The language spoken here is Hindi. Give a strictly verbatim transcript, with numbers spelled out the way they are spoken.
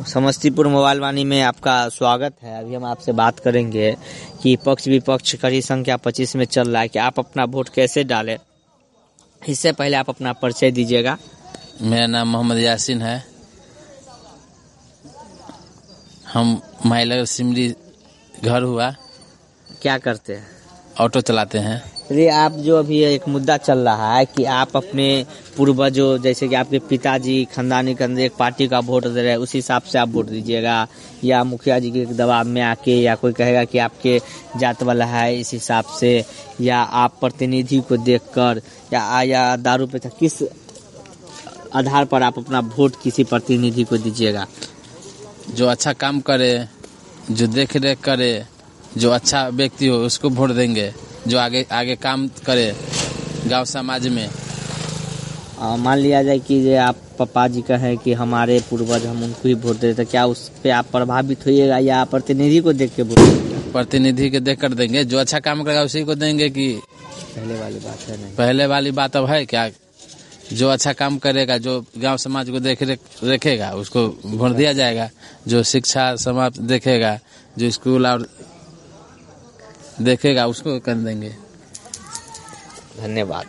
समस्तीपुर मोबाइल वाणी में आपका स्वागत है। अभी हम आपसे बात करेंगे कि पक्ष विपक्ष कड़ी संख्या पच्चीस में चल रहा है कि आप अपना वोट कैसे डालें। इससे पहले आप अपना परिचय दीजिएगा। मेरा नाम मोहम्मद यासीन है। हम महिला सिमरी घर हुआ। क्या करते हैं? ऑटो चलाते हैं। चलिए, आप जो अभी एक मुद्दा चल रहा है कि आप अपने पूर्वजों जैसे कि आपके पिताजी खानदानी के अंदर एक पार्टी का वोट दे रहे हैं, उस हिसाब से आप वोट दीजिएगा, या मुखिया जी के दबाव में आके, या कोई कहेगा कि आपके जात वाला है इस हिसाब से, या आप प्रतिनिधि को देखकर, या या दारू पे किस आधार पर आप अपना वोट किसी प्रतिनिधि को दीजिएगा? जो अच्छा काम करे, जो देख रेख करे, जो अच्छा व्यक्ति हो उसको वोट देंगे। जो आगे आगे काम करे गांव समाज में। मान लिया जाए कि ये आप पापा जी कहें कि हमारे पूर्वज हम उनको ही वोट देते, क्या उस पे आप प्रभावित होइएगा या प्रतिनिधि को देख के वोट देंगे? प्रतिनिधि के देख कर देंगे। जो अच्छा काम करेगा उसी को देंगे। कि पहले वाली बात है नहीं? पहले वाली बात अब है क्या? जो अच्छा काम करेगा, जो गांव समाज को देख रखेगा उसको वोट दिया जाएगा। जो शिक्षा समाज देखेगा, जो स्कूल और देखेगा उसको कर देंगे। धन्यवाद।